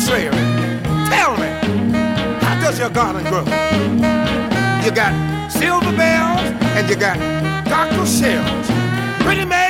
contrary. Tell me, how does your garden grow? You got silver bells and you got cockle shells. Pretty man.